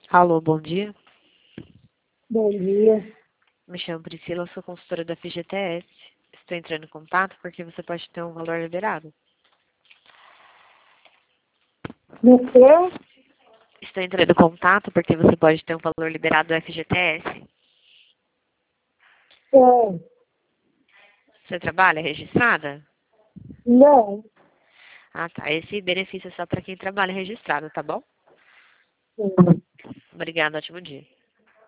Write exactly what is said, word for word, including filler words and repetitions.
Alô, bom dia. Bom dia. Me chamo Priscila, sou consultora da F G T S. Estou entrando em contato porque você pode ter um valor liberado. No quê? Estou entrando em contato porque você pode ter um valor liberado do F G T S. É. Você trabalha registrada? Não. Ah, tá. Esse benefício é só para quem trabalha registrado, tá bom? Sim. Obrigada, ótimo dia.